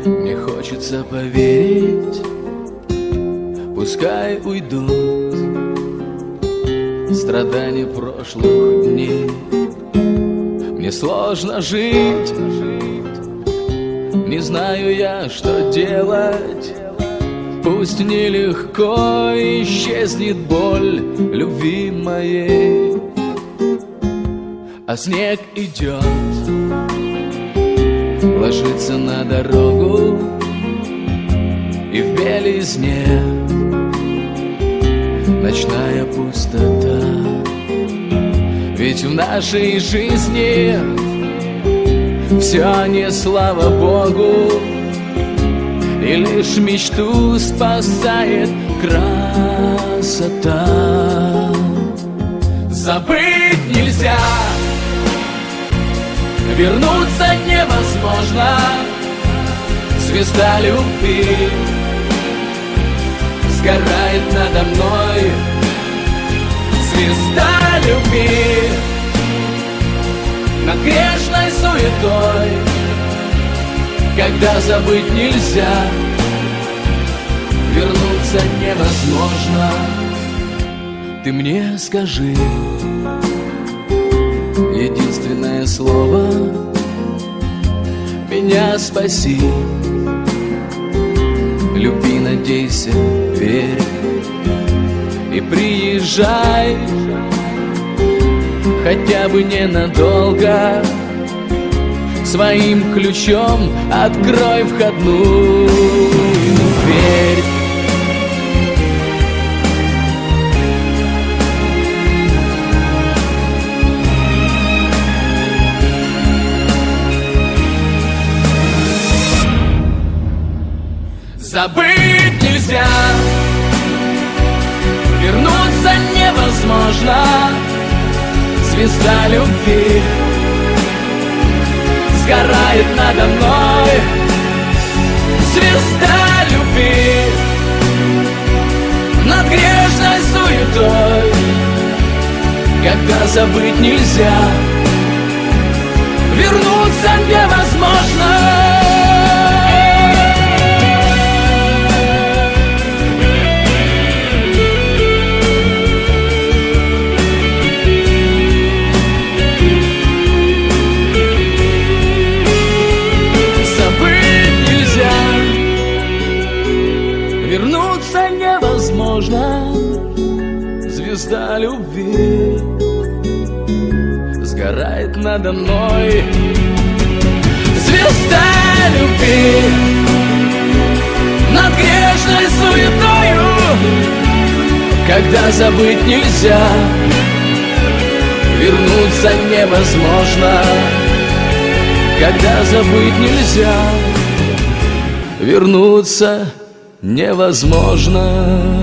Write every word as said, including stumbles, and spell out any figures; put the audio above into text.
Мне хочется поверить, пускай уйдут страдания прошлых дней. Мне сложно жить, не знаю я, что делать. Пусть нелегко исчезнет боль любви моей, а снег идет, ложится на дорогу, и в белизне ночная пустота. Ведь в нашей жизни все не слава Богу, и лишь мечту спасает красота. Забыть нельзя, вернуться невозможно. Звезда любви сгорает надо мной. Звезда любви над грешной суетой. Когда забыть нельзя, вернуться невозможно. Ты мне скажи единственное слово, меня спаси. Люби, надейся, верь и приезжай, хотя бы ненадолго. Своим ключом открой входную дверь. Забыть нельзя, вернуться невозможно. Звезда любви сгорает надо мной. Звезда любви над грешной суетой. Когда забыть нельзя, вернуться невозможно. Вернуться невозможно. Звезда любви сгорает надо мной. Звезда любви над грешной суетою. Когда забыть нельзя, вернуться невозможно. Когда забыть нельзя, вернуться невозможно.